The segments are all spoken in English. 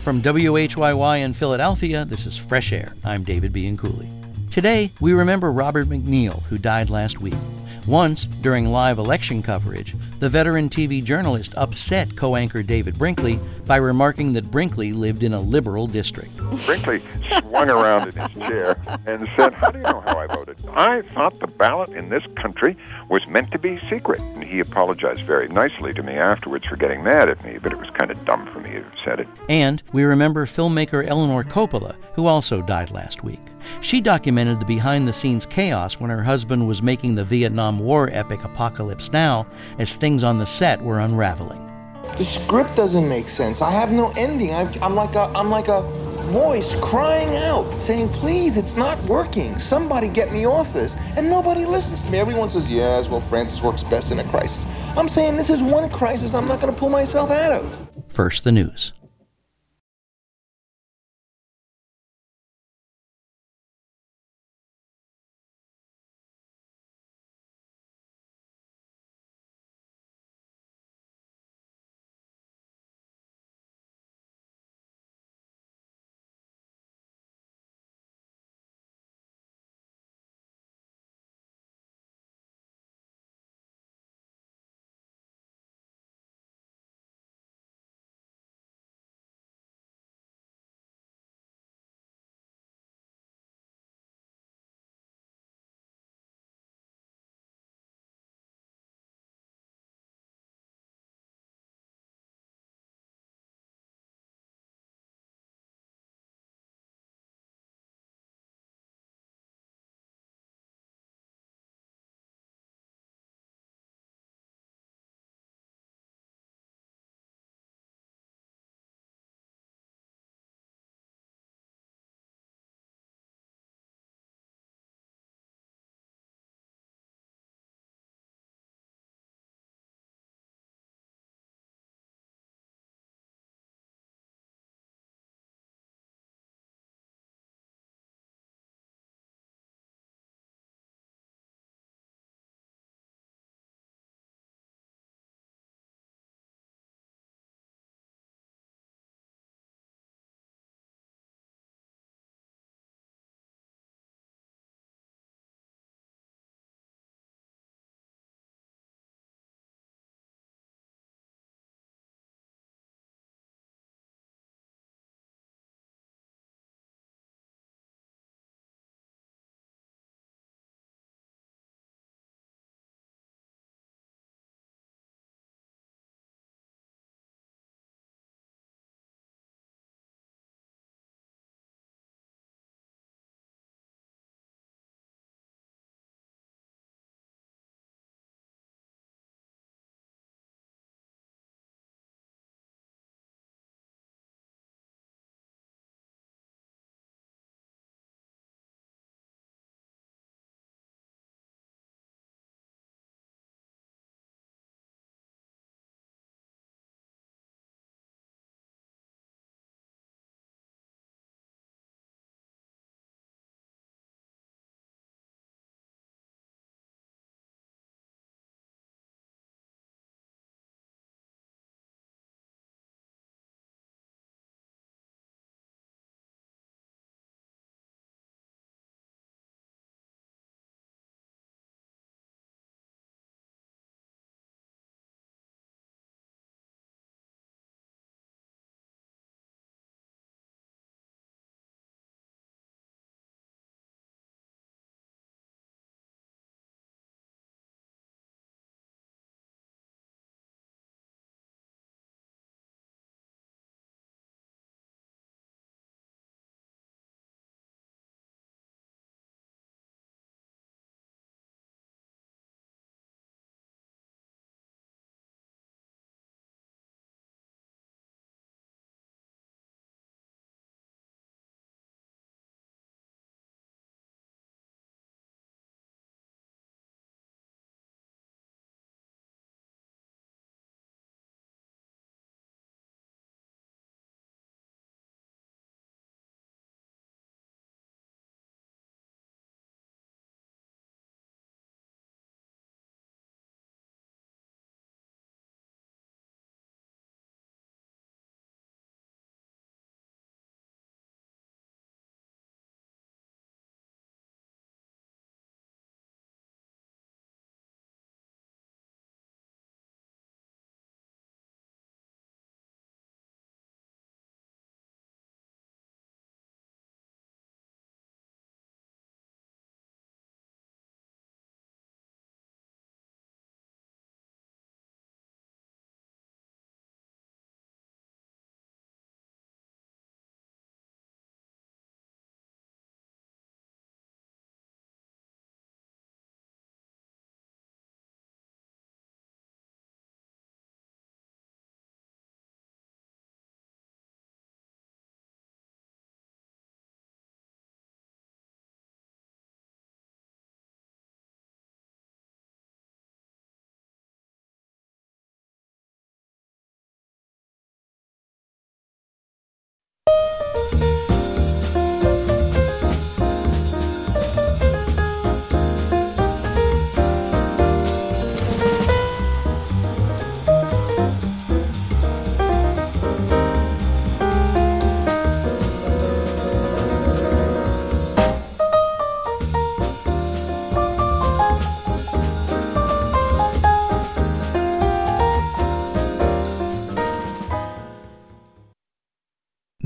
From WHYY in Philadelphia, this is Fresh Air. I'm David Bianculli. Today, we remember Robert McNeil, who died last week. Once, during live election coverage, the veteran TV journalist upset co-anchor David Brinkley by remarking that Brinkley lived in a liberal district. Brinkley swung around in his chair and said, "How do you know how I voted? I thought the ballot in this country was meant to be secret." And he apologized very nicely to me afterwards for getting mad at me, but it was kind of dumb for me to have said it. And we remember filmmaker Eleanor Coppola, who also died last week. She documented the behind-the-scenes chaos when her husband was making the Vietnam War epic Apocalypse Now as things on the set were unraveling. The script doesn't make sense. I have no ending. I'm like a voice crying out, saying, please, it's not working. Somebody get me off this. And nobody listens to me. Everyone says, yes, well, Francis works best in a crisis. I'm saying this is one crisis I'm not going to pull myself out of. First, the news.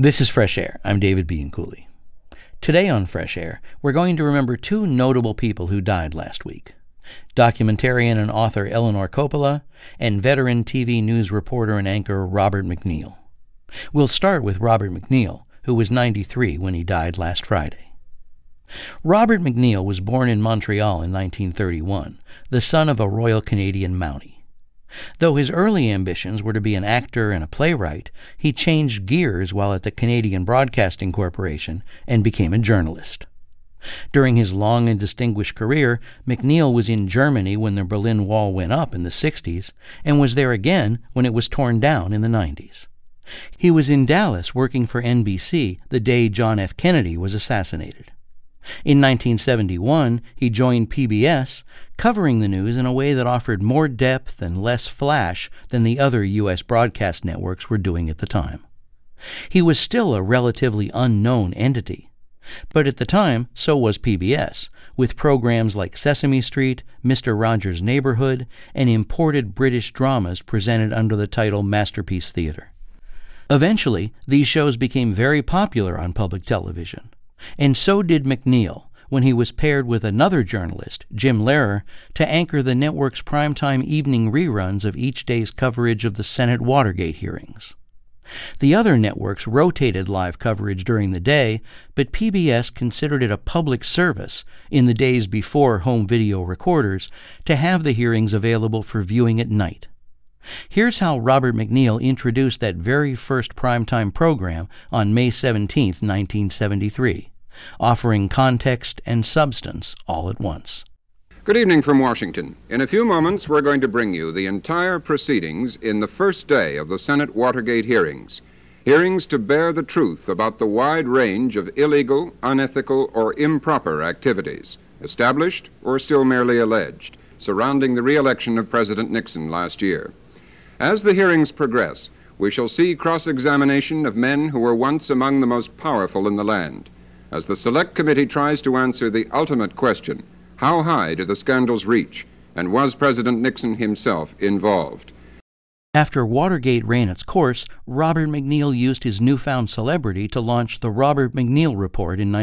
This is Fresh Air. I'm David Bianculli. Today on Fresh Air, we're going to remember two notable people who died last week. Documentarian and author Eleanor Coppola and veteran TV news reporter and anchor Robert MacNeil. We'll start with Robert MacNeil, who was 93 when he died last Friday. Robert MacNeil was born in Montreal in 1931, the son of a Royal Canadian Mountie. Though his early ambitions were to be an actor and a playwright, he changed gears while at the Canadian Broadcasting Corporation and became a journalist. During his long and distinguished career, MacNeil was in Germany when the Berlin Wall went up in the 60s and was there again when it was torn down in the 90s. He was in Dallas working for NBC the day John F. Kennedy was assassinated. In 1971, he joined PBS, covering the news in a way that offered more depth and less flash than the other U.S. broadcast networks were doing at the time. He was still a relatively unknown entity. But at the time, so was PBS, with programs like Sesame Street, Mr. Rogers' Neighborhood, and imported British dramas presented under the title Masterpiece Theatre. Eventually, these shows became very popular on public television. And so did MacNeil when he was paired with another journalist, Jim Lehrer, to anchor the network's primetime evening reruns of each day's coverage of the Senate Watergate hearings. The other networks rotated live coverage during the day, but PBS considered it a public service in the days before home video recorders to have the hearings available for viewing at night. Here's how Robert MacNeil introduced that very first primetime program on May 17, 1973. Offering context and substance all at once. Good evening from Washington. In a few moments, we're going to bring you the entire proceedings in the first day of the Senate Watergate hearings. Hearings to bear the truth about the wide range of illegal, unethical, or improper activities, established or still merely alleged, surrounding the re-election of President Nixon last year. As the hearings progress, we shall see cross-examination of men who were once among the most powerful in the land, as the Select Committee tries to answer the ultimate question: how high do the scandals reach, and was President Nixon himself involved? After Watergate ran its course, Robert MacNeil used his newfound celebrity to launch the Robert MacNeil Report in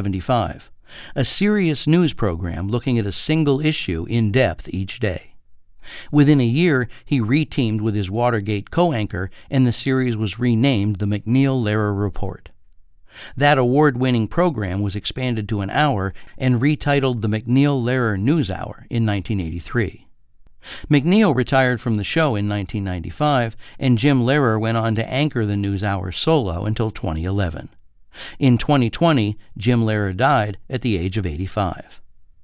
1975, a serious news program looking at a single issue in depth each day. Within a year, he reteamed with his Watergate co-anchor, and the series was renamed the MacNeil-Lehrer Report. That award-winning program was expanded to an hour and retitled the MacNeil-Lehrer NewsHour in 1983. MacNeil retired from the show in 1995, and Jim Lehrer went on to anchor the NewsHour solo until 2011. In 2020, Jim Lehrer died at the age of 85.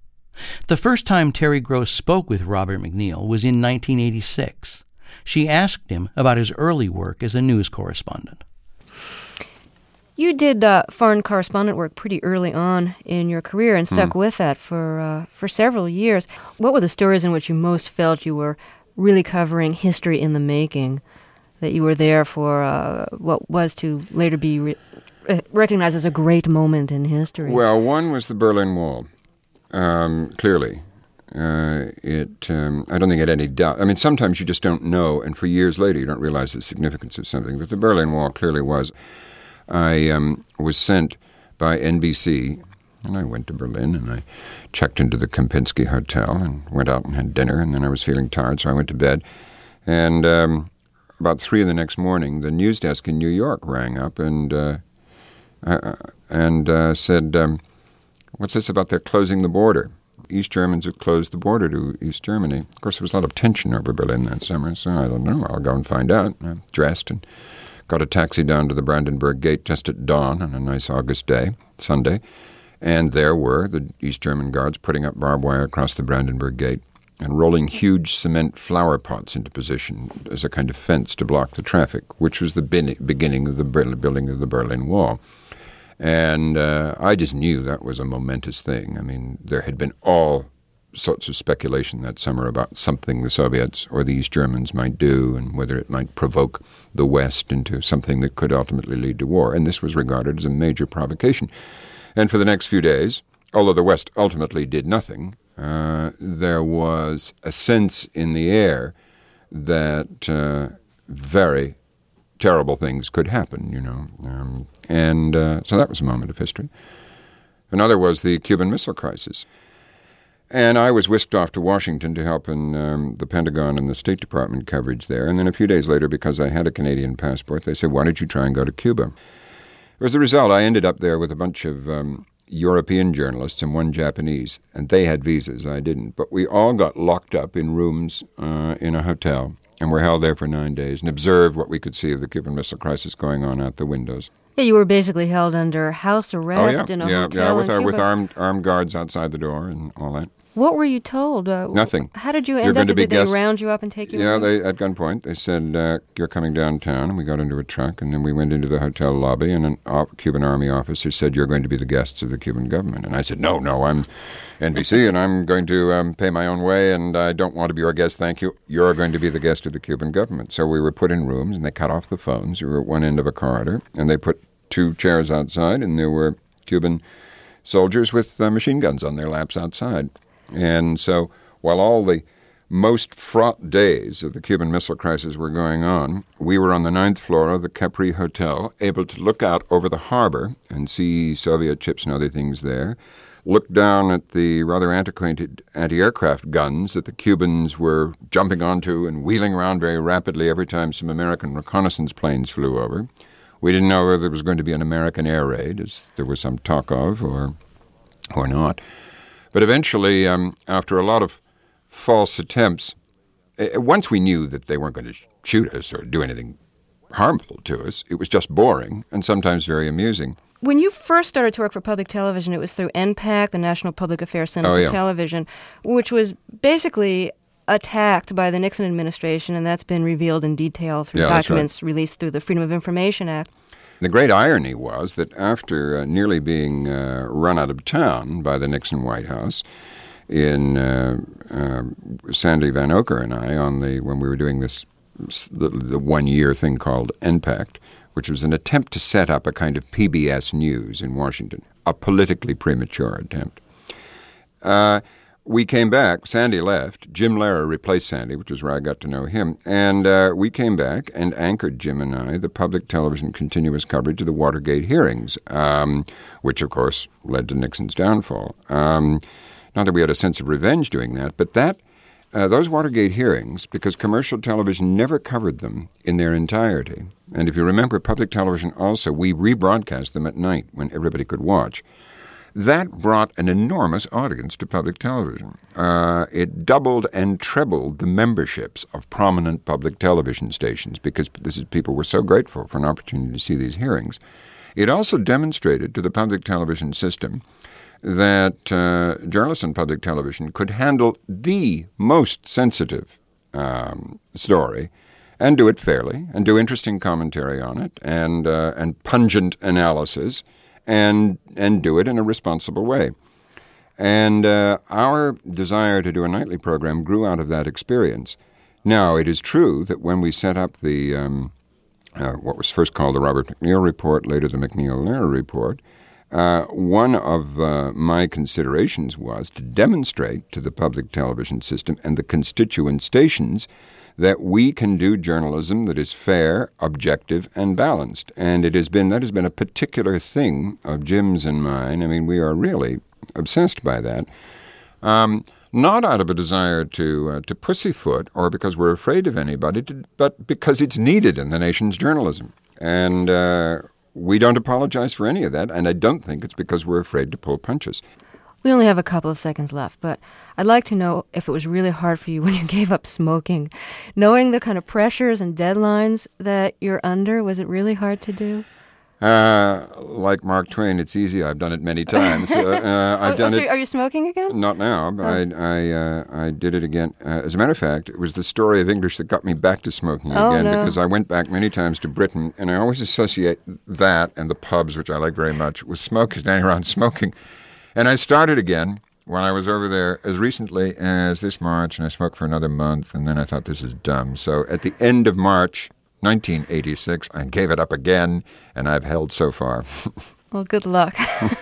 The first time Terry Gross spoke with Robert MacNeil was in 1986. She asked him about his early work as a news correspondent. You did foreign correspondent work pretty early on in your career and stuck with that for several years. What were the stories in which you most felt you were really covering history in the making, that you were there for what was to later be recognized as a great moment in history? Well, one was the Berlin Wall, clearly. I don't think it had any doubt. I mean, sometimes you just don't know, and for years later you don't realize the significance of something, but the Berlin Wall clearly was. I was sent by NBC, and I went to Berlin, and I checked into the Kempinski Hotel and went out and had dinner, and then I was feeling tired, so I went to bed. And about 3 in the next morning, the news desk in New York rang up and said, what's this about they're closing the border? East Germans have closed the border to East Germany. Of course, there was a lot of tension over Berlin that summer, so I don't know. I'll go and find out. I dressed and got a taxi down to the Brandenburg Gate just at dawn on a nice August day, Sunday, and there were the East German guards putting up barbed wire across the Brandenburg Gate and rolling huge cement flower pots into position as a kind of fence to block the traffic, which was the beginning of the building of the Berlin Wall. And I just knew that was a momentous thing. I mean, there had been all sorts of speculation that summer about something the Soviets or the East Germans might do and whether it might provoke the West into something that could ultimately lead to war. And this was regarded as a major provocation. And for the next few days, although the West ultimately did nothing, there was a sense in the air that very terrible things could happen, you know. So that was a moment of history. Another was the Cuban Missile Crisis. And I was whisked off to Washington to help in the Pentagon and the State Department coverage there. And then a few days later, because I had a Canadian passport, they said, why don't you try and go to Cuba? As a result, I ended up there with a bunch of European journalists and one Japanese, and they had visas. I didn't. But we all got locked up in rooms in a hotel, and were held there for 9 days and observed what we could see of the Cuban Missile Crisis going on out the windows. Yeah, you were basically held under house arrest in a hotel in Cuba. With armed guards outside the door and all that. What were you told? Nothing. How did you end up? Did they round you up and take you away? Yeah, at gunpoint. They said, you're coming downtown, and we got into a truck, and then we went into the hotel lobby, and a Cuban Army officer said, you're going to be the guests of the Cuban government. And I said, no, I'm NBC, and I'm going to pay my own way, and I don't want to be your guest, thank you. You're going to be the guest of the Cuban government. So we were put in rooms, and they cut off the phones. We were at one end of a corridor, and they put 2 chairs outside, and there were Cuban soldiers with machine guns on their laps outside. And so while all the most fraught days of the Cuban Missile Crisis were going on, we were on the 9th floor of the Capri Hotel, able to look out over the harbor and see Soviet ships and other things there, look down at the rather antiquated anti-aircraft guns that the Cubans were jumping onto and wheeling around very rapidly every time some American reconnaissance planes flew over. We didn't know whether there was going to be an American air raid, as there was some talk of, or not. But eventually, after a lot of false attempts, once we knew that they weren't going to shoot us or do anything harmful to us, it was just boring and sometimes very amusing. When you first started to work for public television, it was through NPAC, the National Public Affairs Center for Television, which was basically attacked by the Nixon administration, and that's been revealed in detail through documents released through the Freedom of Information Act. The great irony was that after nearly being run out of town by the Nixon White House, in Sandy Van Oker and I, when we were doing this the 1-year thing called NPACT, which was an attempt to set up a kind of PBS News in Washington, a politically premature attempt. We came back. Sandy left. Jim Lehrer replaced Sandy, which is where I got to know him. And we came back and anchored, Jim and I, the public television continuous coverage of the Watergate hearings, which, of course, led to Nixon's downfall. Not that we had a sense of revenge doing that, but those Watergate hearings, because commercial television never covered them in their entirety. And if you remember, public television also, we rebroadcast them at night when everybody could watch. That brought an enormous audience to public television. It doubled and trebled the memberships of prominent public television stations because people were so grateful for an opportunity to see these hearings. It also demonstrated to the public television system that journalists on public television could handle the most sensitive story and do it fairly and do interesting commentary on it and pungent analysis and do it in a responsible way. And our desire to do a nightly program grew out of that experience. Now, it is true that when we set up the what was first called the Robert McNeil Report, later the McNeil-Lehrer Report, one of my considerations was to demonstrate to the public television system and the constituent stations that we can do journalism that is fair, objective, and balanced. And that has been a particular thing of Jim's and mine. I mean, we are really obsessed by that. Not out of a desire to pussyfoot or because we're afraid of anybody, but because it's needed in the nation's journalism. And we don't apologize for any of that, and I don't think it's because we're afraid to pull punches. We only have a couple of seconds left, but I'd like to know if it was really hard for you when you gave up smoking. Knowing the kind of pressures and deadlines that you're under, was it really hard to do? Like Mark Twain, it's easy. I've done it many times. I've done it. Are you smoking again? Not now. I did it again. As a matter of fact, it was the story of English that got me back to smoking again because I went back many times to Britain, and I always associate that and the pubs, which I like very much, with smokers standing around smoking. And I started again when I was over there as recently as this March, and I smoked for another month, and then I thought, this is dumb. So at the end of March 1986, I gave it up again, and I've held so far. Well, good luck.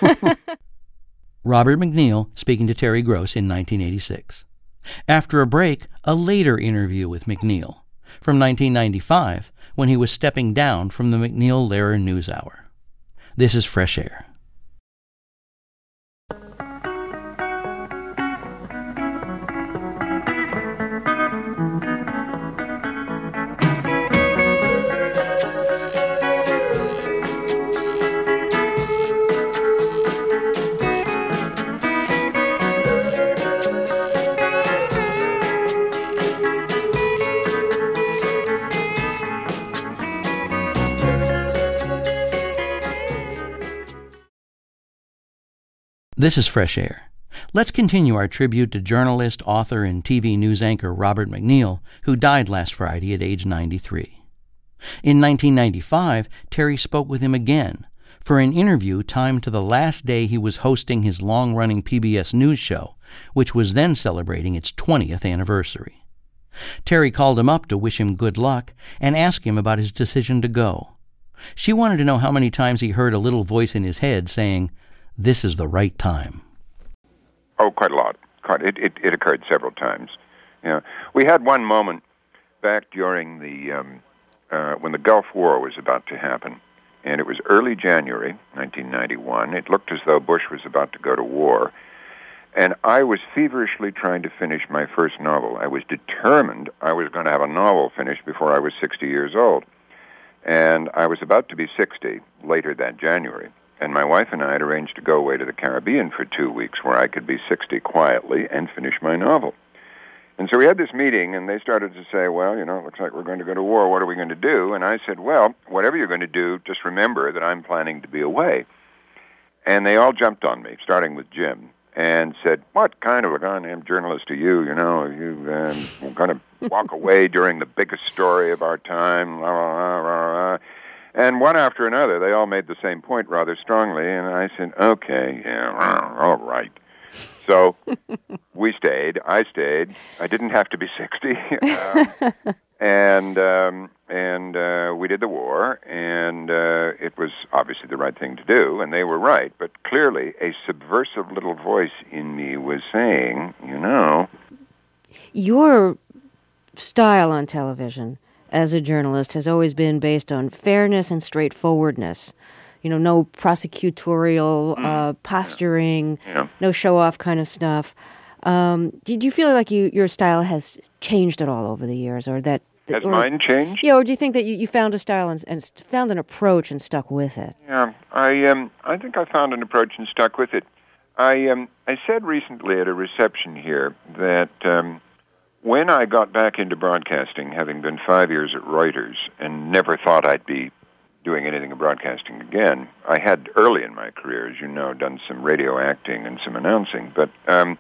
Robert McNeil speaking to Terry Gross in 1986. After a break, a later interview with McNeil. from 1995, when he was stepping down from the MacNeil-Lehrer NewsHour. This is Fresh Air. This is Fresh Air. Let's continue our tribute to journalist, author, and TV news anchor Robert MacNeil, who died last Friday at age 93. In 1995, Terry spoke with him again for an interview timed to the last day he was hosting his long-running PBS News show, which was then celebrating its 20th anniversary. Terry called him up to wish him good luck and ask him about his decision to go. She wanted to know how many times he heard a little voice in his head saying, "This is the right time." Oh, quite a lot. It occurred several times. We had one moment back during the when the Gulf War was about to happen, and it was early January 1991. It looked as though Bush was about to go to war, and I was feverishly trying to finish my first novel. I was determined I was going to have a novel finished before I was 60 years old, and I was about to be 60 later that January. And my wife and I had arranged to go away to the Caribbean for 2 weeks where I could be 60 quietly and finish my novel. And so we had this meeting, and they started to say, well, it looks like we're going to go to war. What are we going to do? And I said, well, whatever you're going to do, just remember that I'm planning to be away. And they all jumped on me, starting with Jim, and said, what kind of a goddamn journalist are you? You're going to walk away during the biggest story of our time, blah, blah, blah, blah. And one after another, they all made the same point rather strongly, and I said, okay, yeah, all right. So we stayed. I stayed. I didn't have to be 60. And we did the war, and it was obviously the right thing to do, and they were right. But clearly, a subversive little voice in me was saying, Your style on television as a journalist has always been based on fairness and straightforwardness. No prosecutorial posturing, no show-off kind of stuff. Did you feel like your style has changed at all over the years, or that? Has mine changed? Yeah, or do you think that you found a style and found an approach and stuck with it? Yeah, I think I found an approach and stuck with it. I said recently at a reception here that when I got back into broadcasting, having been 5 years at Reuters and never thought I'd be doing anything in broadcasting again, I had early in my career, as you know, done some radio acting and some announcing, but I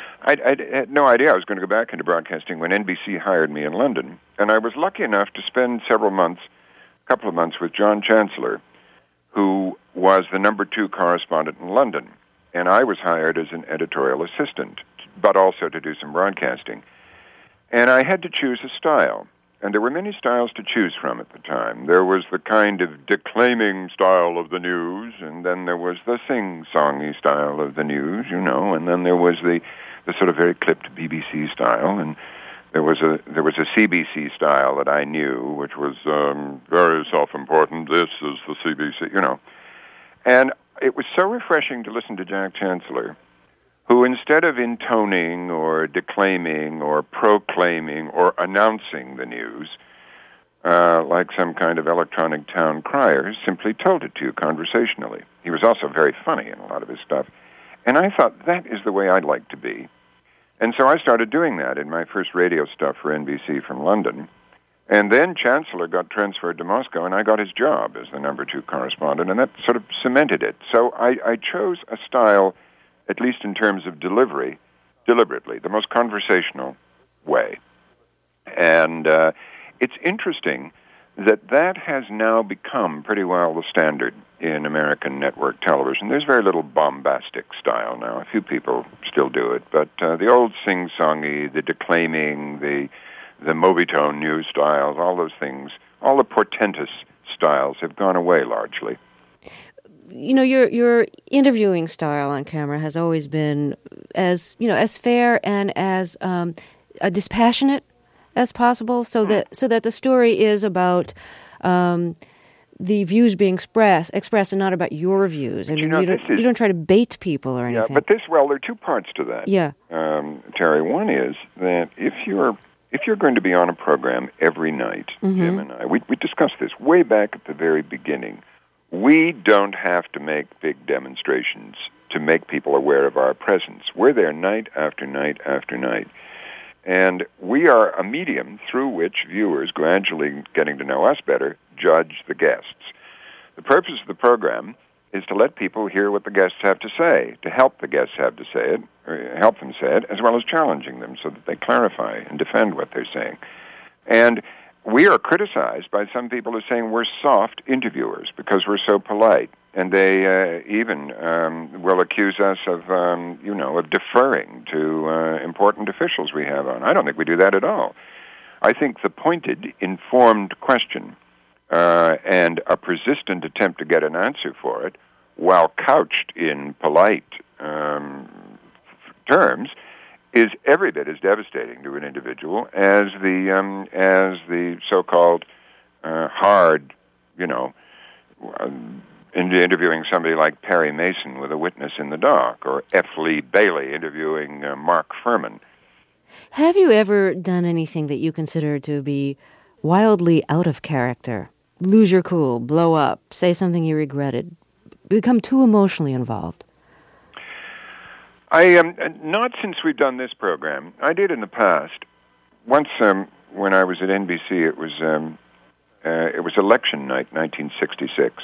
had no idea I was going to go back into broadcasting when NBC hired me in London, and I was lucky enough to spend a couple of months with John Chancellor, who was the number 2 correspondent in London, and I was hired as an editorial assistant, but also to do some broadcasting. And I had to choose a style, and there were many styles to choose from at the time. There was the kind of declaiming style of the news, and then there was the sing-songy style of the news, and then there was the sort of very clipped BBC style, and there was a CBC style that I knew, which was very self-important. This is the CBC, And it was so refreshing to listen to Jack Chancellor, who instead of intoning or declaiming or proclaiming or announcing the news, like some kind of electronic town crier, simply told it to you conversationally. He was also very funny in a lot of his stuff. And I thought, that is the way I'd like to be. And so I started doing that in my first radio stuff for NBC from London. And then Chancellor got transferred to Moscow, and I got his job as the number 2 correspondent, and that sort of cemented it. So I chose a style, at least in terms of delivery, deliberately, the most conversational way. And it's interesting that has now become pretty well the standard in American network television. There's very little bombastic style now. A few people still do it, but the old sing-songy, the declaiming, the Movietone news styles, all those things, all the portentous styles have gone away largely. Your interviewing style on camera has always been as fair and as dispassionate as possible, so that the story is about the views being expressed, and not about your views. I mean, you don't try to bait people or anything. Yeah, but there are two parts to that. Yeah. Terry, one is that if you're going to be on a program every night, Jim and I, we discussed this way back at the very beginning. We don't have to make big demonstrations to make people aware of our presence. We're there night after night after night. And we are a medium through which viewers, gradually getting to know us better, judge the guests. The purpose of the program is to let people hear what the guests have to say, to help the guests have to say it, or help them say it, as well as challenging them so that they clarify and defend what they're saying. And we are criticized by some people who are saying we're soft interviewers because we're so polite. And they even will accuse us of, of deferring to important officials we have on. I don't think we do that at all. I think the pointed, informed question and a persistent attempt to get an answer for it, while couched in polite terms, is every bit as devastating to an individual as the so-called hard, interviewing somebody like Perry Mason with a witness in the dock, or F. Lee Bailey interviewing Mark Furman. Have you ever done anything that you consider to be wildly out of character? Lose your cool, blow up, say something you regretted, become too emotionally involved? Not since we've done this program. I did in the past. Once, when I was at NBC, it was election night, 1966.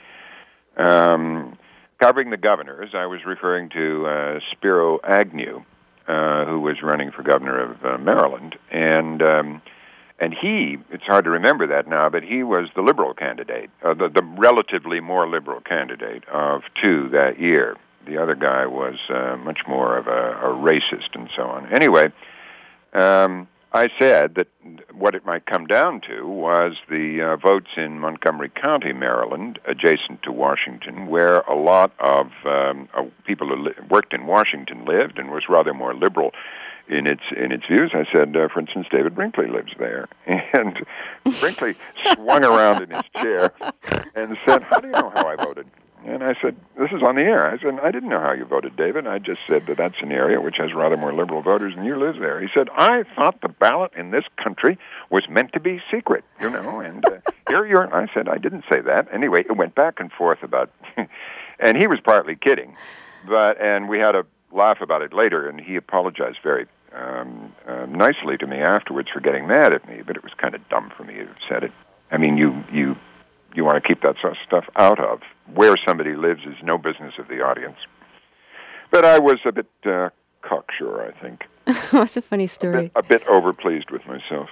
Covering the governors, I was referring to Spiro Agnew, who was running for governor of Maryland, and he, it's hard to remember that now, but he was the liberal candidate, the relatively more liberal candidate of two that year. The other guy was much more of a racist and so on. Anyway, I said that what it might come down to was the votes in Montgomery County, Maryland, adjacent to Washington, where a lot of people who worked in Washington lived and was rather more liberal in its views. I said, for instance, David Brinkley lives there. And Brinkley swung around in his chair and said, "How do you know how I voted?" And I said, "This is on the air." I said, "I didn't know how you voted, David. I just said that that's an area which has rather more liberal voters, and you live there." He said, "I thought the ballot in this country was meant to be secret, and here you're." I said, "I didn't say that." Anyway, it went back and forth about, and he was partly kidding, and we had a laugh about it later, and he apologized very nicely to me afterwards for getting mad at me, but it was kind of dumb for me to have said it. I mean, you want to keep that sort of stuff out of. Where somebody lives is no business of the audience. But I was a bit cocksure, I think. That's a funny story. A bit overpleased with myself.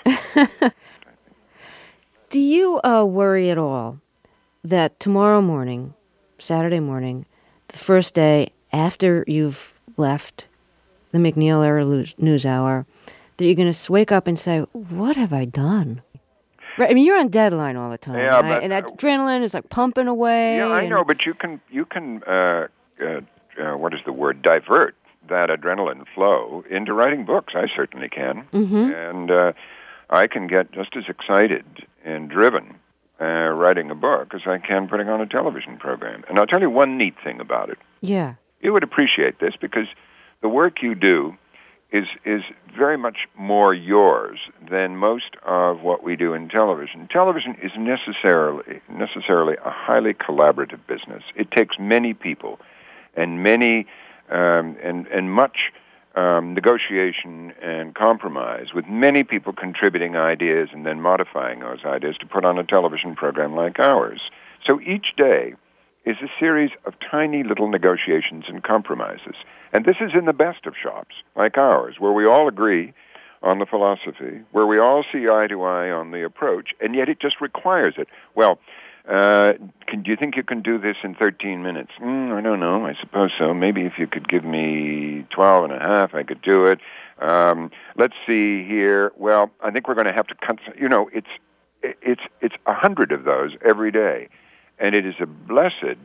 Do you worry at all that tomorrow morning, Saturday morning, the first day after you've left the McNeil Era News Hour, that you're going to wake up and say, "What have I done?" Right. I mean, you're on deadline all the time, yeah, right? And that adrenaline is like pumping away. Yeah, I know, but you can what is the word? Divert that adrenaline flow into writing books. I certainly can, and I can get just as excited and driven writing a book as I can putting on a television program. And I'll tell you one neat thing about it. Yeah, you would appreciate this because the work you do is very much more yours than most of what we do in television. Television is necessarily a highly collaborative business. It takes many people and many and much negotiation and compromise, with many people contributing ideas and then modifying those ideas to put on a television program like ours. So each day is a series of tiny little negotiations and compromises. And this is in the best of shops, like ours, where we all agree on the philosophy, where we all see eye to eye on the approach, and yet it just requires it. Well, do you think you can do this in 13 minutes? I don't know. I suppose so. Maybe if you could give me 12 and a half, I could do it. Let's see here. Well, I think we're going to have to cut. It's 100 of those every day, and it is a blessed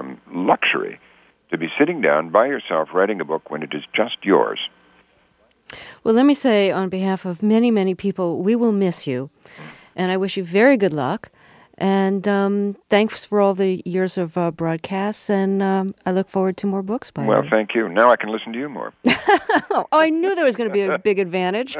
luxury to be sitting down by yourself writing a book when it is just yours. Well, let me say on behalf of many, many people, we will miss you. And I wish you very good luck. And thanks for all the years of broadcasts. And I look forward to more books by you. Well, thank you. Now I can listen to you more. Oh, I knew there was going to be a big advantage.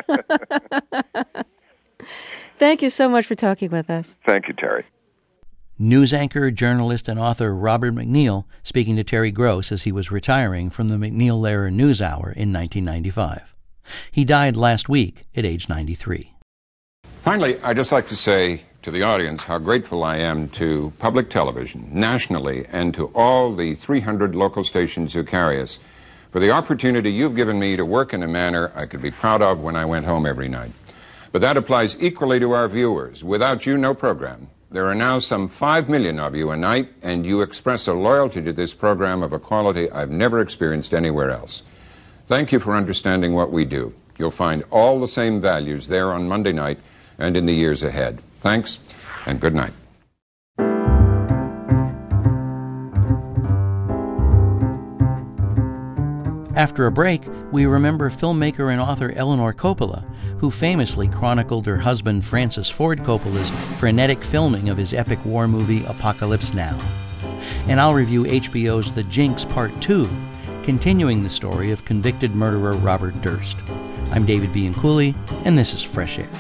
Thank you so much for talking with us. Thank you, Terry. News anchor, journalist, and author Robert McNeil speaking to Terry Gross as he was retiring from the McNeil-Lehrer NewsHour in 1995. He died last week at age 93. Finally, I'd just like to say to the audience how grateful I am to public television, nationally, and to all the 300 local stations who carry us for the opportunity you've given me to work in a manner I could be proud of when I went home every night. But that applies equally to our viewers. Without you, no program. There are now some 5 million of you a night, and you express a loyalty to this program of a quality I've never experienced anywhere else. Thank you for understanding what we do. You'll find all the same values there on Monday night and in the years ahead. Thanks, and good night. After a break, we remember filmmaker and author Eleanor Coppola, who famously chronicled her husband Francis Ford Coppola's frenetic filming of his epic war movie Apocalypse Now. And I'll review HBO's The Jinx Part 2, continuing the story of convicted murderer Robert Durst. I'm David Bianculli, and this is Fresh Air.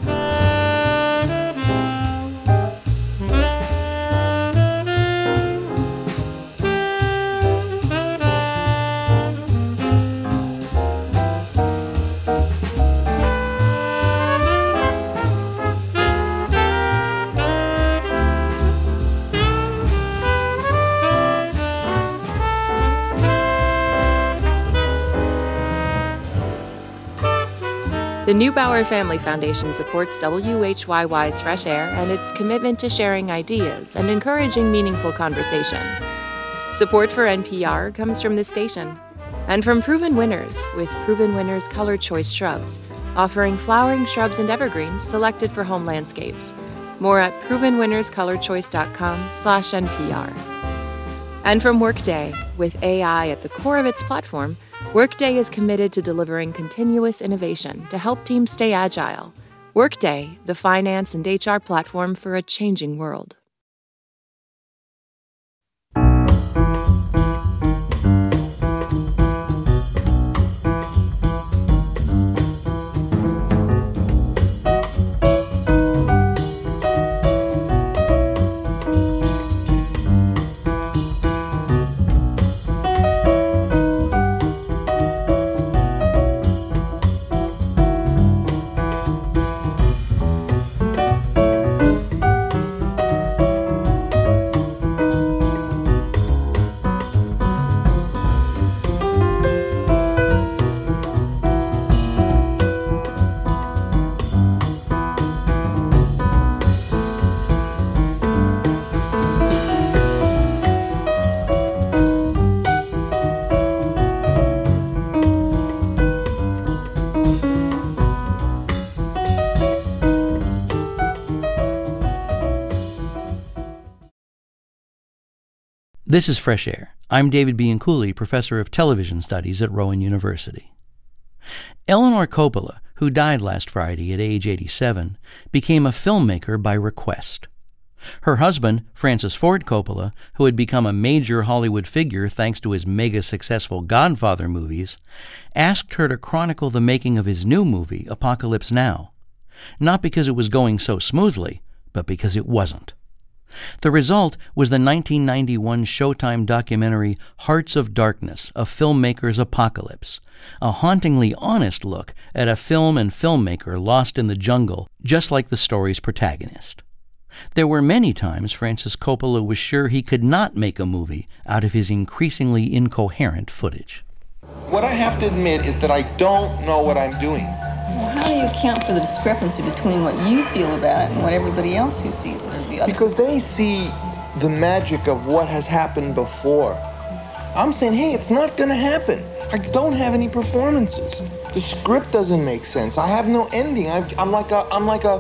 The Neubauer Family Foundation supports WHYY's Fresh Air and its commitment to sharing ideas and encouraging meaningful conversation. Support for NPR comes from this station and from Proven Winners with Proven Winners Color Choice Shrubs, offering flowering shrubs and evergreens selected for home landscapes. More at provenwinnerscolorchoice.com/NPR. And from Workday, with AI at the core of its platform, Workday is committed to delivering continuous innovation to help teams stay agile. Workday, the finance and HR platform for a changing world. This is Fresh Air. I'm David Bianculli, professor of television studies at Rowan University. Eleanor Coppola, who died last Friday at age 87, became a filmmaker by request. Her husband, Francis Ford Coppola, who had become a major Hollywood figure thanks to his mega-successful Godfather movies, asked her to chronicle the making of his new movie, Apocalypse Now. Not because it was going so smoothly, but because it wasn't. The result was the 1991 Showtime documentary Hearts of Darkness, A Filmmaker's Apocalypse, a hauntingly honest look at a film and filmmaker lost in the jungle, just like the story's protagonist. There were many times Francis Coppola was sure he could not make a movie out of his increasingly incoherent footage. What I have to admit is that I don't know what I'm doing. Well, how do you account for the discrepancy between what you feel about it and what everybody else who sees it or the other? Because they see the magic of what has happened before. I'm saying, hey, it's not going to happen. I don't have any performances. The script doesn't make sense. I have no ending. I'm like a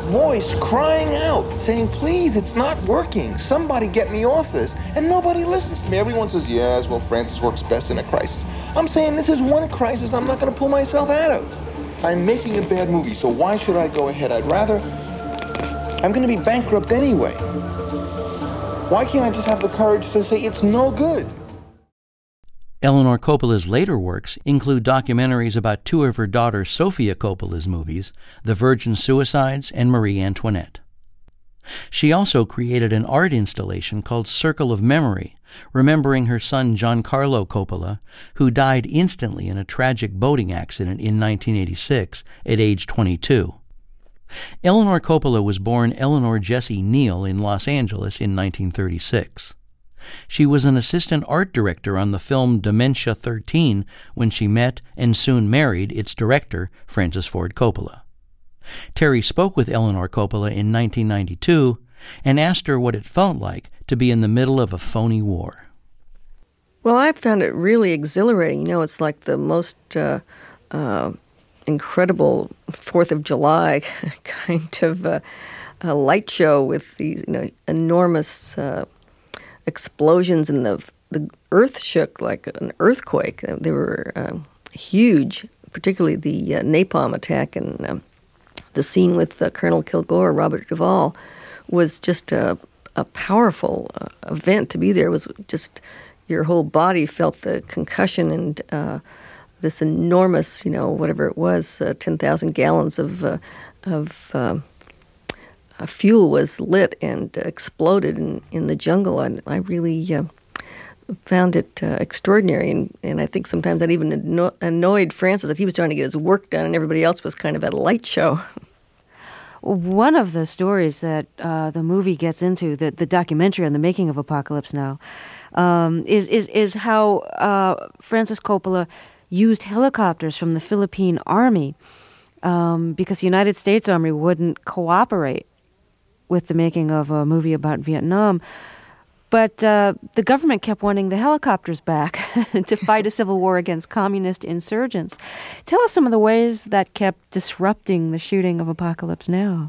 voice crying out, saying, please, it's not working. Somebody get me off this. And nobody listens to me. Everyone says, yes, well, Francis works best in a crisis. I'm saying this is one crisis I'm not going to pull myself out of. I'm making a bad movie, so why should I go ahead? I'm going to be bankrupt anyway. Why can't I just have the courage to say it's no good? Eleanor Coppola's later works include documentaries about two of her daughter Sofia Coppola's movies, The Virgin Suicides and Marie Antoinette. She also created an art installation called Circle of Memory, remembering her son Giancarlo Coppola, who died instantly in a tragic boating accident in 1986 at age 22. Eleanor Coppola was born Eleanor Jessie Neal in Los Angeles in 1936. She was an assistant art director on the film Dementia 13 when she met and soon married its director, Francis Ford Coppola. Terry spoke with Eleanor Coppola in 1992 and asked her what it felt like to be in the middle of a phony war. Well, I found it really exhilarating. You know, it's like the most incredible 4th of July kind of a light show with these enormous explosions, and the earth shook like an earthquake. They were huge, particularly the napalm attack, and the scene with Colonel Kilgore, Robert Duvall, was just a powerful event to be there. It was just your whole body felt the concussion, and this enormous, whatever it was, 10,000 gallons of fuel was lit and exploded in the jungle. And I really found it extraordinary. And I think sometimes that even annoyed Francis, that he was trying to get his work done and everybody else was kind of at a light show. One of the stories that the movie gets into, the documentary on the making of Apocalypse Now, is how Francis Coppola used helicopters from the Philippine Army because the United States Army wouldn't cooperate with the making of a movie about Vietnam. But the government kept wanting the helicopters back to fight a civil war against communist insurgents. Tell us some of the ways that kept disrupting the shooting of Apocalypse Now.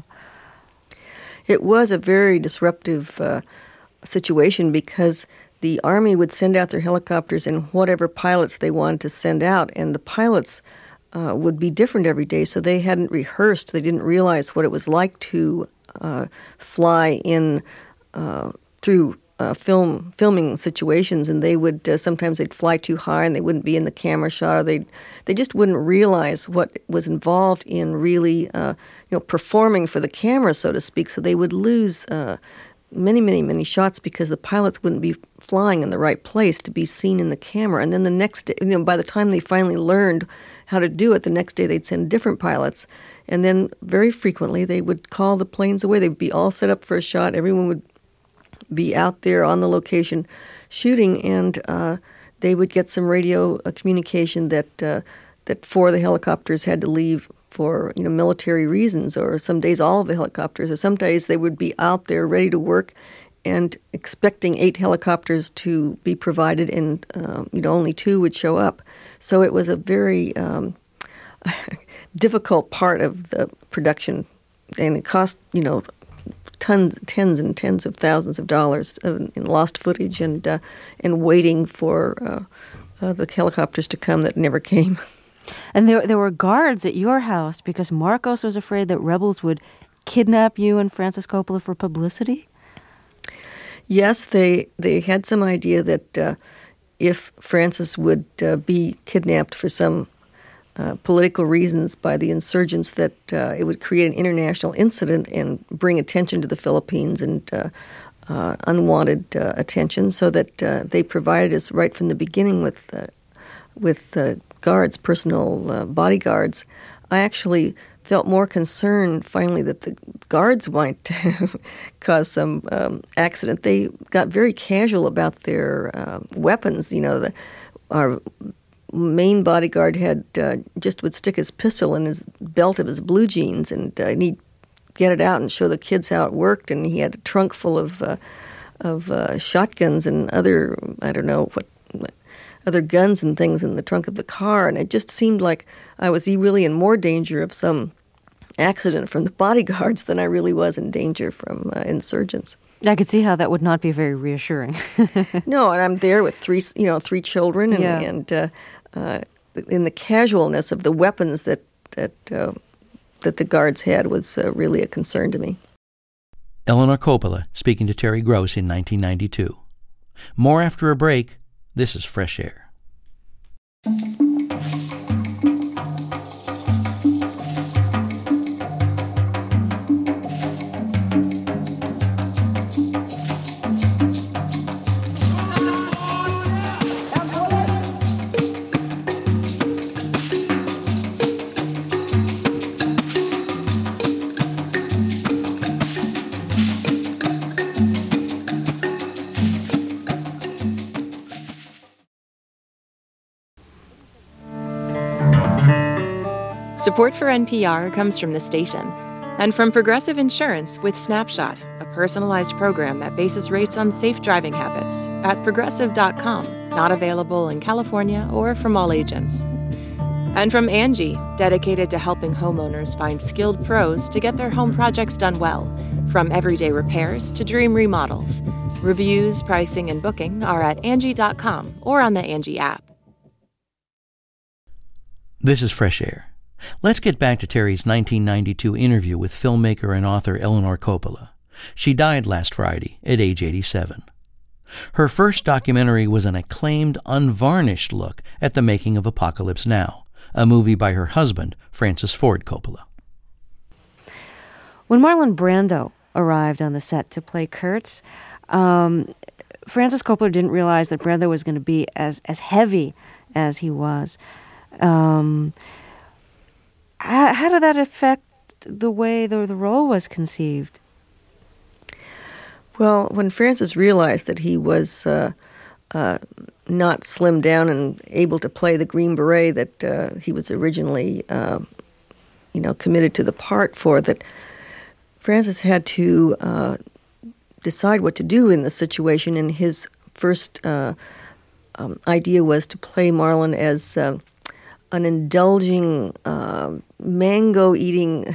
It was a very disruptive situation because the Army would send out their helicopters and whatever pilots they wanted to send out, and the pilots would be different every day, so they hadn't rehearsed. They didn't realize what it was like to fly in through filming situations, and they would sometimes they'd fly too high and they wouldn't be in the camera shot, or they just wouldn't realize what was involved in really performing for the camera, so to speak. So they would lose many shots because the pilots wouldn't be flying in the right place to be seen in the camera. And then the next day, by the time they finally learned how to do it, the next day they'd send different pilots. And then very frequently they would call the planes away. They'd be all set up for a shot. Everyone would be out there on the location shooting, and they would get some radio communication that 4 of the helicopters had to leave for military reasons, or some days all of the helicopters, or some days they would be out there ready to work and expecting 8 helicopters to be provided, and only 2 would show up. So it was a very difficult part of the production, and it cost tens and tens of thousands of dollars in lost footage and waiting for the helicopters to come that never came. And there were guards at your house because Marcos was afraid that rebels would kidnap you and Francis Coppola for publicity? Yes, they had some idea that if Francis would be kidnapped for some political reasons by the insurgents, that it would create an international incident and bring attention to the Philippines and unwanted attention, so that they provided us right from the beginning with guards, personal bodyguards. I actually felt more concerned finally that the guards might cause some accident. They got very casual about their weapons. Our main bodyguard had just would stick his pistol in his belt of his blue jeans, and he'd get it out and show the kids how it worked. And he had a trunk full of shotguns and other, I don't know what, other guns and things in the trunk of the car. And it just seemed like I was really in more danger of some accident from the bodyguards than I really was in danger from insurgents. I could see how that would not be very reassuring. No, and I'm there with three children, and in the casualness of the weapons that the guards had was really a concern to me. Eleanor Coppola speaking to Terry Gross in 1992. More after a break. This is Fresh Air. Support for NPR comes from the station and from Progressive Insurance with Snapshot, a personalized program that bases rates on safe driving habits at Progressive.com, not available in California or from all agents. And from Angie, dedicated to helping homeowners find skilled pros to get their home projects done well, from everyday repairs to dream remodels. Reviews, pricing, and booking are at Angie.com or on the Angie app. This is Fresh Air. Let's get back to Terry's 1992 interview with filmmaker and author Eleanor Coppola. She died last Friday at age 87. Her first documentary was an acclaimed, unvarnished look at the making of Apocalypse Now, a movie by her husband, Francis Ford Coppola. When Marlon Brando arrived on the set to play Kurtz, Francis Coppola didn't realize that Brando was going to be as heavy as he was. How did that affect the way the role was conceived? Well, when Francis realized that he was not slimmed down and able to play the Green Beret that he was originally, committed to the part for, that Francis had to decide what to do in this situation. And his first idea was to play Marlon as an indulging, mango-eating,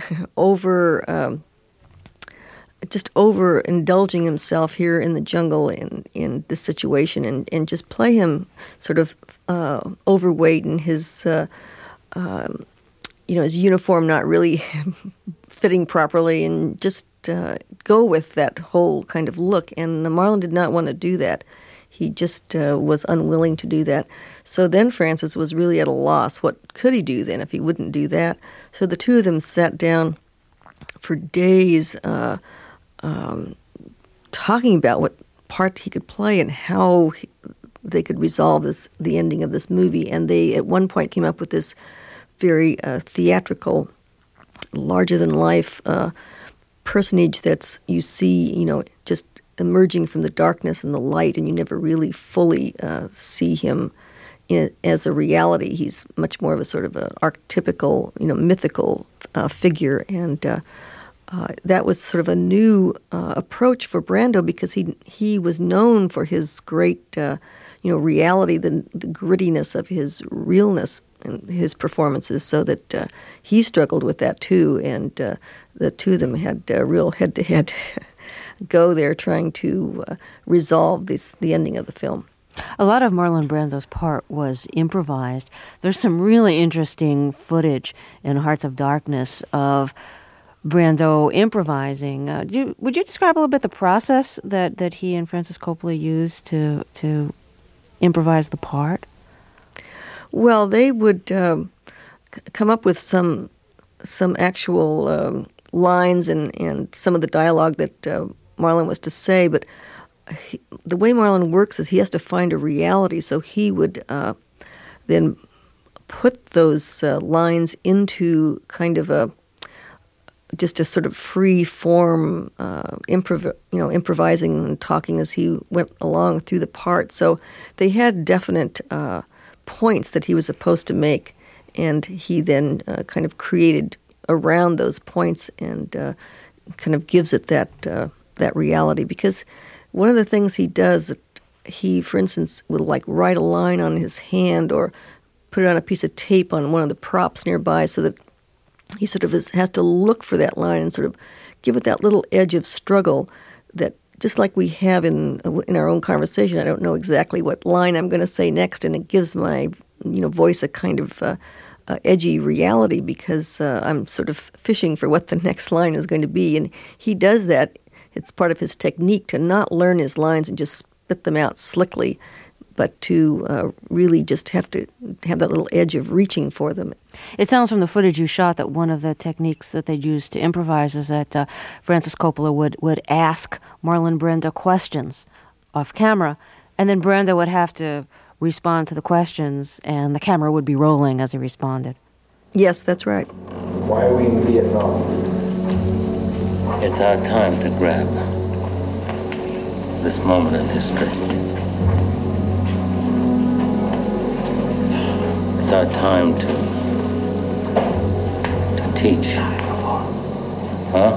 over-indulging himself here in the jungle in this situation, and just play him sort of overweight and his uniform not really fitting properly, and just go with that whole kind of look. And Marlon did not want to do that. He just was unwilling to do that. So then Francis was really at a loss. What could he do then if he wouldn't do that? So the two of them sat down for days talking about what part he could play and how they could resolve the ending of this movie. And they, at one point, came up with this very theatrical, larger-than-life personage that's, you see, just emerging from the darkness and the light, and you never really fully see him as a reality. He's much more of a sort of an archetypical, mythical figure, and that was sort of a new approach for Brando, because he was known for his great, reality, the grittiness of his realness in his performances, so that he struggled with that too, and the two of them had real head-to-head go there trying to resolve the ending of the film. A lot of Marlon Brando's part was improvised. There's some really interesting footage in Hearts of Darkness of Brando improvising. Would you describe a little bit the process that he and Francis Coppola used to improvise the part? Well, they would come up with some actual lines and some of the dialogue that Marlon was to say, but the way Marlon works is he has to find a reality, so he would then put those lines into kind of just a sort of free form, improvising and talking as he went along through the part. So they had definite points that he was supposed to make, and he then kind of created around those points and kind of gives it that reality. Because one of the things he does, he, for instance, will like write a line on his hand or put it on a piece of tape on one of the props nearby, so that he sort of has to look for that line and sort of give it that little edge of struggle that, just like we have in our own conversation, I don't know exactly what line I'm going to say next, and it gives my voice a kind of edgy reality because I'm sort of fishing for what the next line is going to be. And he does that. It's part of his technique to not learn his lines and just spit them out slickly, but to really just have to have that little edge of reaching for them. It sounds from the footage you shot that one of the techniques that they used to improvise was that Francis Coppola would ask Marlon Brando questions off camera, and then Brando would have to respond to the questions, and the camera would be rolling as he responded. Yes, that's right. Why are we in Vietnam? It's our time to grab this moment in history. It's our time to teach. Huh?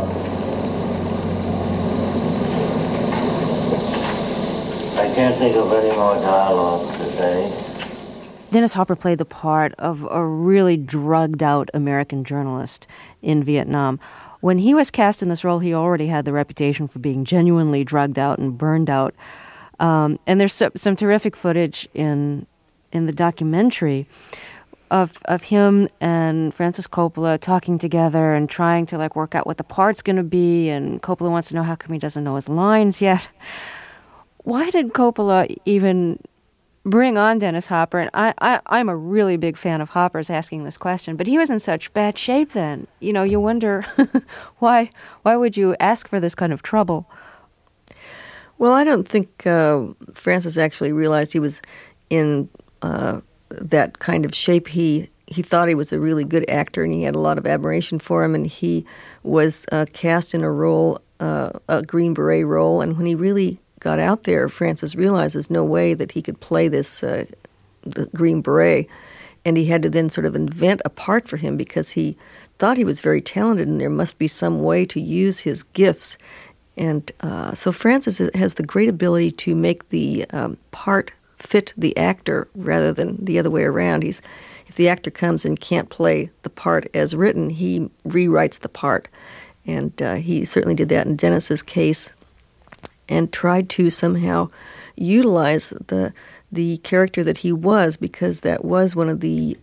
I can't think of any more dialogue today. Dennis Hopper played the part of a really drugged-out American journalist in Vietnam. When he was cast in this role, he already had the reputation for being genuinely drugged out and burned out. And there's some terrific footage in the documentary of him and Francis Coppola talking together and trying to work out what the part's going to be. And Coppola wants to know how come he doesn't know his lines yet. Why did Coppola even bring on Dennis Hopper? And I'm a really big fan of Hopper's asking this question, but he was in such bad shape then. You wonder why would you ask for this kind of trouble? Well, I don't think Francis actually realized he was in that kind of shape. He thought he was a really good actor, and he had a lot of admiration for him, and he was cast in a role, a Green Beret role, and when he really got out there, Francis realized there's no way that he could play this the Green Beret, and he had to then sort of invent a part for him because he thought he was very talented and there must be some way to use his gifts. And so Francis has the great ability to make the part fit the actor rather than the other way around. If the actor comes and can't play the part as written, he rewrites the part. And he certainly did that in Dennis's case, and tried to somehow utilize the character that he was, because that was one of the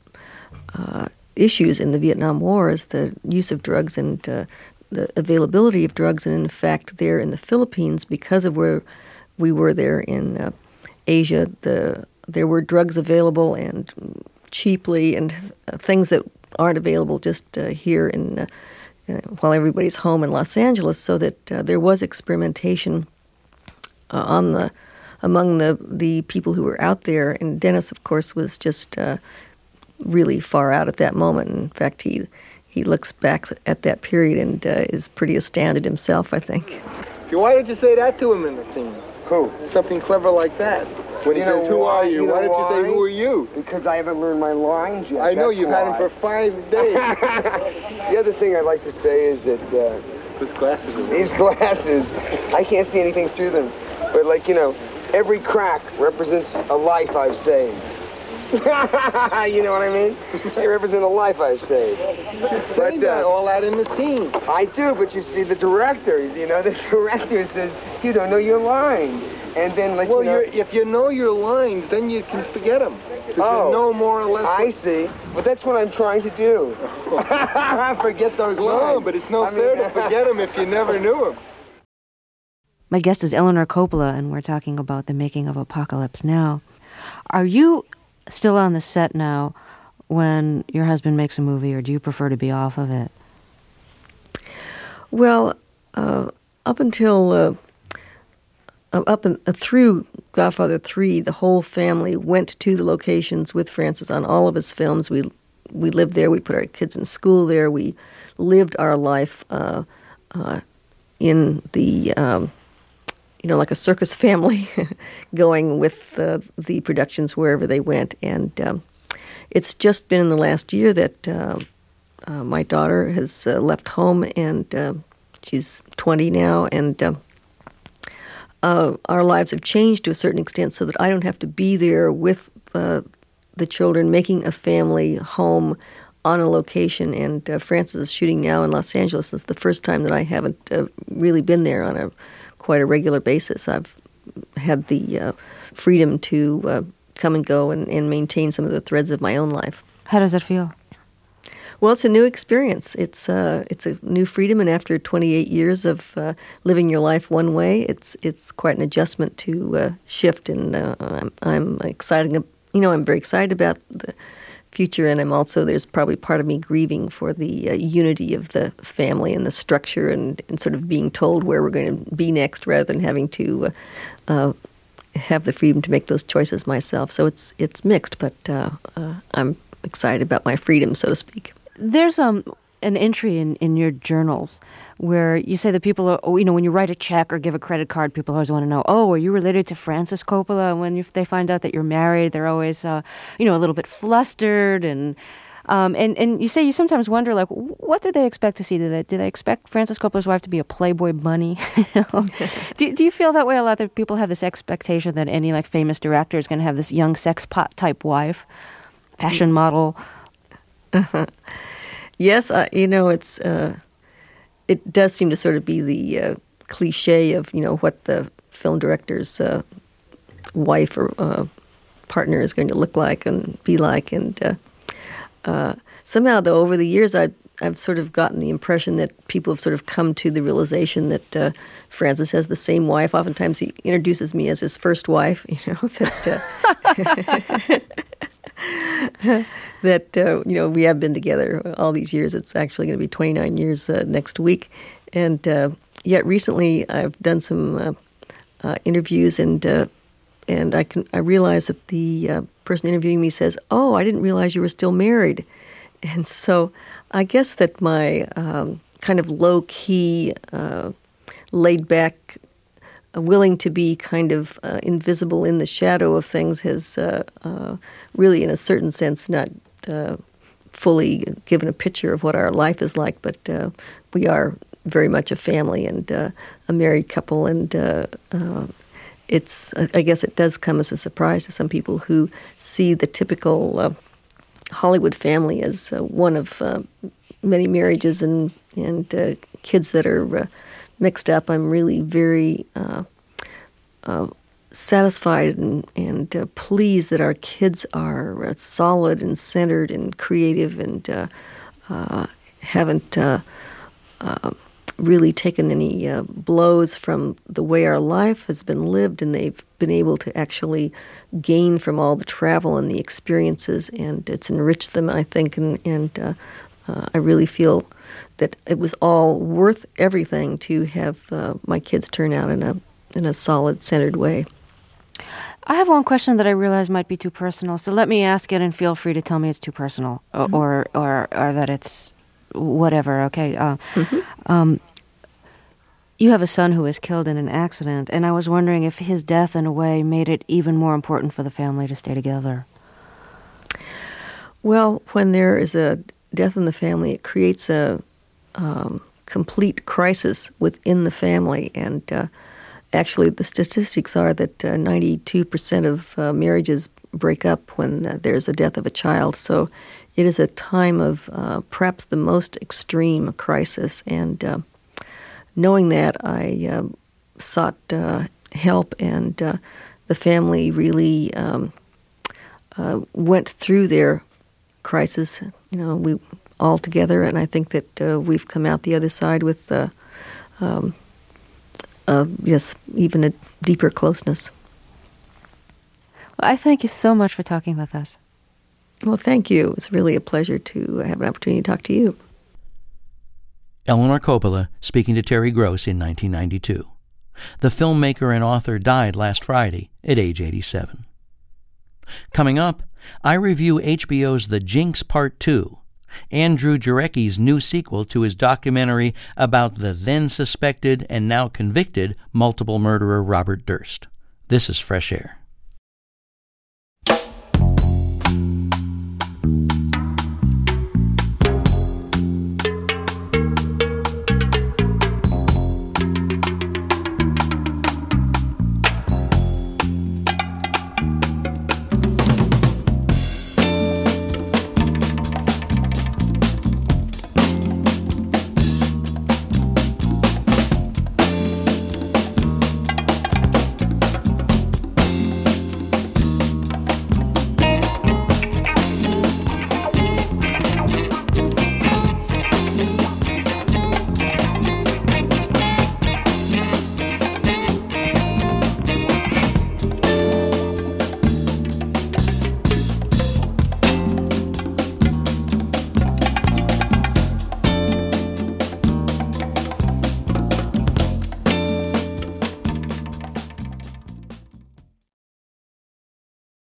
issues in the Vietnam War, is the use of drugs and the availability of drugs. And in fact, there in the Philippines, because of where we were there in Asia, there were drugs available and cheaply, and things that aren't available just here in while everybody's home in Los Angeles, so that there was experimentation among the people who were out there. And Dennis, of course, was just really far out at that moment. In fact, he looks back at that period and is pretty astounded himself, I think. See, why did you say that to him in the scene? Who? Something clever like that. When he says, "Who are you?" Why did you say, "Who are you"? Because I haven't learned my lines yet. I know, you've had him for 5 days. The other thing I'd like to say is that Those glasses are these glasses, I can't see anything through them. But every crack represents a life I've saved. You know what I mean? They represent a life I've saved. But all that in the scene. I do, but you see, the director says, "You don't know your lines." And then, if you know your lines, then you can forget them. Because you know more or less. I see. But that's what I'm trying to do. Forget those lines. No, but it's no fair to forget them if you never knew them. My guest is Eleanor Coppola, and we're talking about the making of Apocalypse Now. Are you still on the set now when your husband makes a movie, or do you prefer to be off of it? Well, up until through Godfather 3, the whole family went to the locations with Francis on all of his films. We lived there. We put our kids in school there. We lived our life in the like a circus family, going with the productions wherever they went. And it's just been in the last year that my daughter has left home, and she's 20 now, and our lives have changed to a certain extent so that I don't have to be there with the children, making a family home on a location, and Francis is shooting now in Los Angeles. It's the first time that I haven't really been there on quite a regular basis. I've had the freedom to come and go and maintain some of the threads of my own life. How does it feel? Well, it's a new experience. It's a new freedom, and after 28 years of living your life one way, it's quite an adjustment to shift. And I'm excited. I'm very excited about the future, and there's probably part of me grieving for the unity of the family and the structure, and sort of being told where we're going to be next, rather than having to have the freedom to make those choices myself. So it's mixed, but I'm excited about my freedom, so to speak. There's an entry in your journals where you say that people are, when you write a check or give a credit card, people always want to know, are you related to Francis Coppola? And when they find out that you're married, they're always, a little bit flustered. And you say you sometimes wonder, like, what did they expect to see? Did they expect Francis Coppola's wife to be a Playboy bunny? Do you feel that way a lot, that people have this expectation that any, like, famous director is going to have this young sex pot type wife, fashion model? Yes, it's it does seem to sort of be the cliche of what the film director's wife or partner is going to look like and be like, and somehow though over the years I've sort of gotten the impression that people have sort of come to the realization that Francis has the same wife. Oftentimes he introduces me as his first wife, that we have been together all these years. It's actually going to be 29 years next week. And yet recently I've done some interviews, and I realized that the person interviewing me says, I didn't realize you were still married. And so I guess that my kind of low-key, laid-back, willing to be kind of invisible in the shadow of things has really, in a certain sense, not fully given a picture of what our life is like, but we are very much a family and a married couple, and I guess it does come as a surprise to some people who see the typical Hollywood family as one of many marriages and kids that are mixed up. I'm really very satisfied and pleased that our kids are solid and centered and creative, and haven't really taken any blows from the way our life has been lived, and they've been able to actually gain from all the travel and the experiences, and it's enriched them, I think, and I really feel that it was all worth everything to have my kids turn out in a solid, centered way. I have one question that I realize might be too personal, so let me ask it, and feel free to tell me it's too personal, or that it's whatever. Okay. You have a son who was killed in an accident, and I was wondering if his death, in a way, made it even more important for the family to stay together. Well, when there is a death in the family, it creates a complete crisis within the family, and actually the statistics are that 92% of marriages break up when there's a death of a child. So it is a time of perhaps the most extreme crisis, and knowing that, I sought help, and the family really went through their crisis, we all together, and I think that we've come out the other side with, yes, even a deeper closeness. Well, I thank you so much for talking with us. Well, thank you. It's really a pleasure to have an opportunity to talk to you. Eleanor Coppola speaking to Terry Gross in 1992. The filmmaker and author died last Friday at age 87. Coming up, I review HBO's The Jinx Part 2, Andrew Jarecki's new sequel to his documentary about the then suspected and now convicted multiple murderer Robert Durst. This is Fresh Air.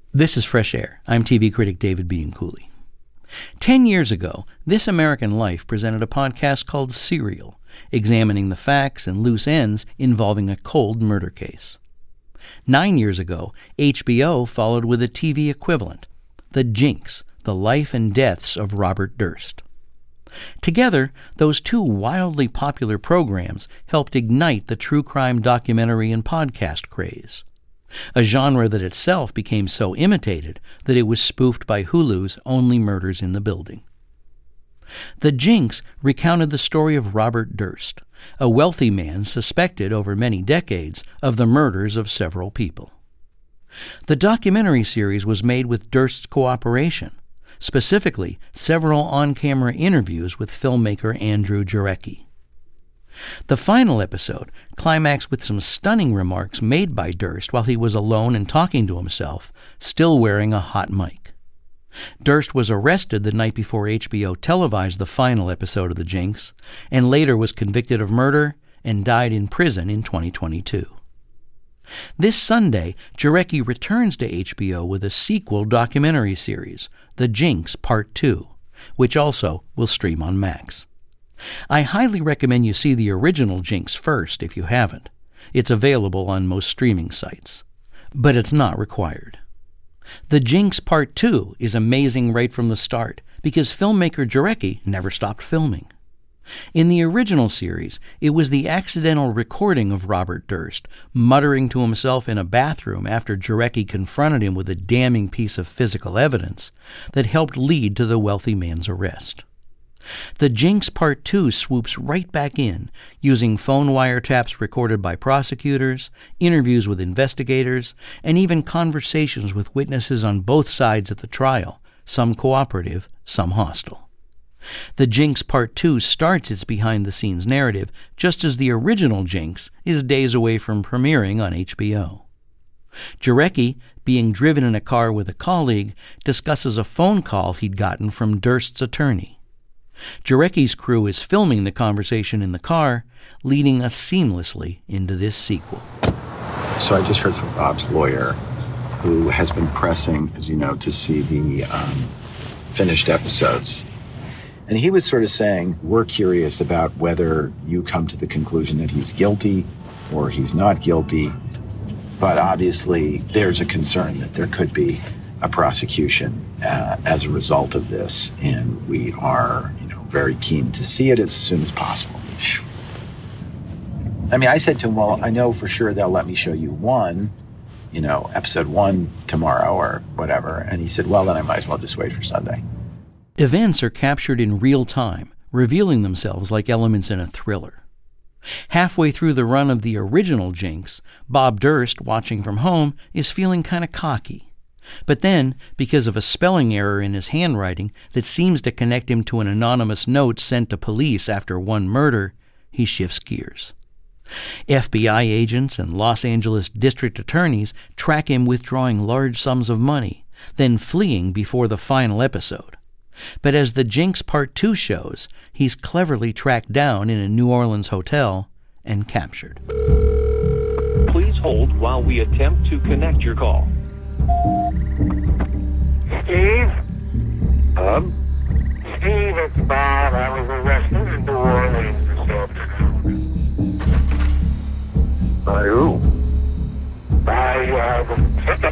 This is Fresh Air. I'm TV critic David Bianculli. 10 years ago, This American Life presented a podcast called Serial, examining the facts and loose ends involving a cold murder case. 9 years ago, HBO followed with a TV equivalent, The Jinx, The Life and Deaths of Robert Durst. Together, those two wildly popular programs helped ignite the true crime documentary and podcast craze, a genre that itself became so imitated that it was spoofed by Hulu's Only Murders in the Building. The Jinx recounted the story of Robert Durst, a wealthy man suspected over many decades of the murders of several people. The documentary series was made with Durst's cooperation, specifically several on-camera interviews with filmmaker Andrew Jarecki. The final episode climaxed with some stunning remarks made by Durst while he was alone and talking to himself, still wearing a hot mic. Durst was arrested the night before HBO televised the final episode of The Jinx, and later was convicted of murder and died in prison in 2022. This Sunday, Jarecki returns to HBO with a sequel documentary series, The Jinx Part 2, which also will stream on Max. I highly recommend you see the original Jinx first if you haven't. It's available on most streaming sites. But it's not required. The Jinx Part 2 is amazing right from the start because filmmaker Jarecki never stopped filming. In the original series, it was the accidental recording of Robert Durst muttering to himself in a bathroom after Jarecki confronted him with a damning piece of physical evidence that helped lead to the wealthy man's arrest. The Jinx Part 2 swoops right back in, using phone wiretaps recorded by prosecutors, interviews with investigators, and even conversations with witnesses on both sides at the trial, some cooperative, some hostile. The Jinx Part 2 starts its behind-the-scenes narrative just as the original Jinx is days away from premiering on HBO. Jarecki, being driven in a car with a colleague, discusses a phone call he'd gotten from Durst's attorney. Jarecki's crew is filming the conversation in the car, leading us seamlessly into this sequel. So I just heard from Bob's lawyer, who has been pressing, as you know, to see the finished episodes. And he was sort of saying, we're curious about whether you come to the conclusion that he's guilty or he's not guilty. But obviously, there's a concern that there could be a prosecution as a result of this. And we are, very keen to see it as soon as possible. I mean, I said to him, well, I know for sure they'll let me show you episode 1 tomorrow or whatever. And he said, well, then I might as well just wait for Sunday. Events are captured in real time, revealing themselves like elements in a thriller. Halfway through the run of the original Jinx, Bob Durst, watching from home, is feeling kind of cocky. But then, because of a spelling error in his handwriting that seems to connect him to an anonymous note sent to police after one murder, he shifts gears. FBI agents and Los Angeles district attorneys track him withdrawing large sums of money, then fleeing before the final episode. But as the Jinx Part 2 shows, he's cleverly tracked down in a New Orleans hotel and captured. Please hold while we attempt to connect your call. Steve? Steve, it's Bob. I was arrested in New Orleans this afternoon. By who? By the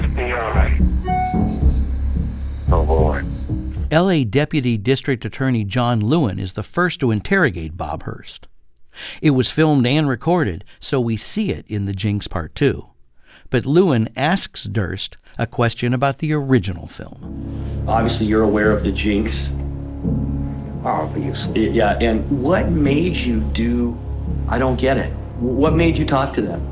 FBI. Oh, boy. L.A. Deputy District Attorney John Lewin is the first to interrogate Bob Hearst. It was filmed and recorded, so we see it in the Jinx Part 2. But Lewin asks Durst a question about the original film. Obviously, you're aware of the Jinx. Obviously. Yeah, and what made you do... I don't get it. What made you talk to them?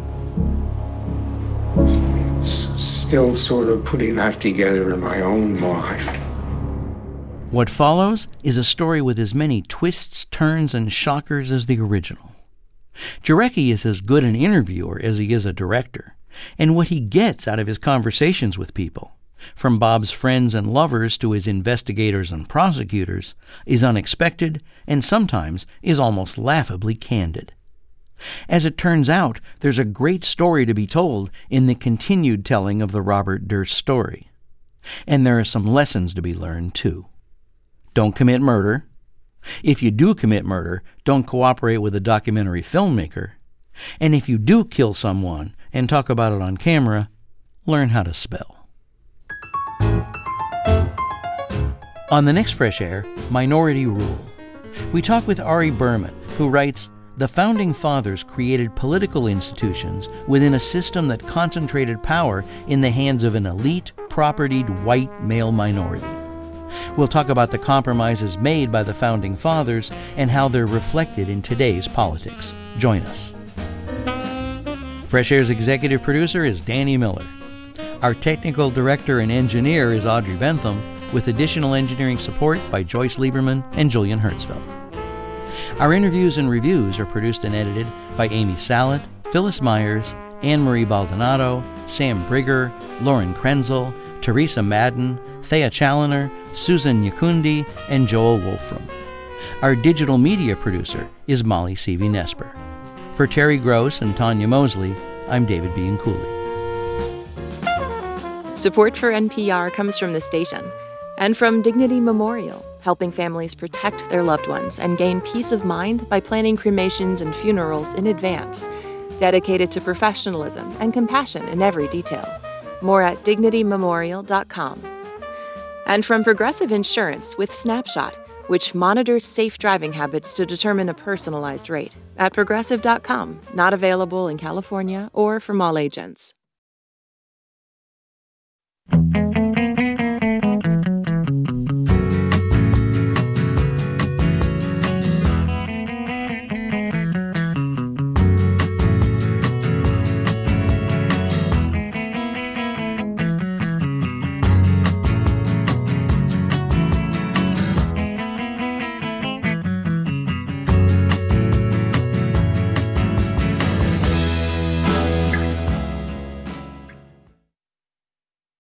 Still sort of putting that together in my own mind. What follows is a story with as many twists, turns, and shockers as the original. Jarecki is as good an interviewer as he is a director, and what he gets out of his conversations with people, from Bob's friends and lovers to his investigators and prosecutors, is unexpected and sometimes is almost laughably candid. As it turns out, there's a great story to be told in the continued telling of the Robert Durst story. And there are some lessons to be learned, too. Don't commit murder. If you do commit murder, don't cooperate with a documentary filmmaker. And if you do kill someone and talk about it on camera, learn how to spell. On the next Fresh Air, Minority Rule. We talk with Ari Berman, who writes, "The Founding Fathers created political institutions within a system that concentrated power in the hands of an elite, propertied white male minority." We'll talk about the compromises made by the Founding Fathers and how they're reflected in today's politics. Join us. Fresh Air's executive producer is Danny Miller. Our technical director and engineer is Audrey Bentham, with additional engineering support by Joyce Lieberman and Julian Hertzfeld. Our interviews and reviews are produced and edited by Amy Salet, Phyllis Myers, Anne-Marie Baldonado, Sam Brigger, Lauren Krenzel, Teresa Madden, Thea Challoner, Susan Nyakundi, and Joel Wolfram. Our digital media producer is Molly Seavey-Nesper. For Terry Gross and Tanya Mosley, I'm David Bianculli. Support for NPR comes from the station and from Dignity Memorial, helping families protect their loved ones and gain peace of mind by planning cremations and funerals in advance, dedicated to professionalism and compassion in every detail. More at dignitymemorial.com. And from Progressive Insurance with Snapshot, which monitors safe driving habits to determine a personalized rate, at progressive.com, not available in California or from all agents.